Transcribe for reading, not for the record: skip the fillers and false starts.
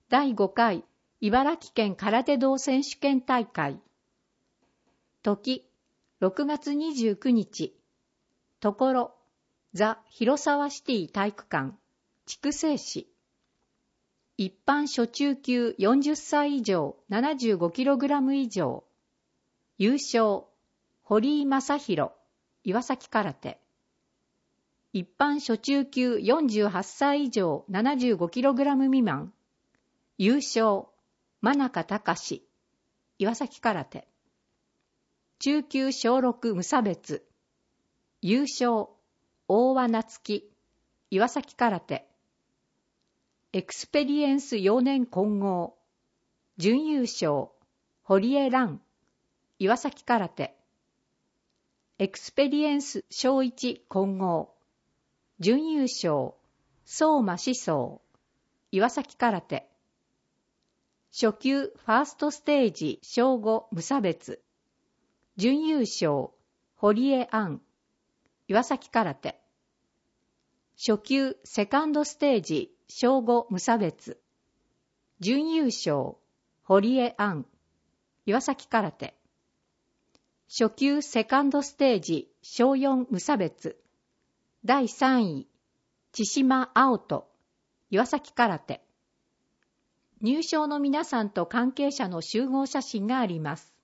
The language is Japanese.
第5回茨城県空手道選手権大会。時、6月29日。ところ、ザ・広沢シティ体育館、筑西市。一般初中級40歳以上 75kg 以上。優勝、堀井正弘、岩崎空手。一般初中級48歳以上 75kg 未満。優勝、真中隆、岩崎空手。中級小6無差別。優勝、大和夏樹、岩崎空手。エクスペリエンス幼年混合。準優勝、堀江蘭、岩崎空手。エクスペリエンス小1混合。準優勝、相馬志宗、岩崎空手。初級ファーストステージ小5無差別。準優勝、堀江杏、岩崎空手。初級セカンドステージ小5無差別。準優勝、堀江杏、岩崎空手。初級セカンドステージ小4無差別。第3位、千島青人、岩崎空手。入賞の皆さんと関係者の集合写真があります。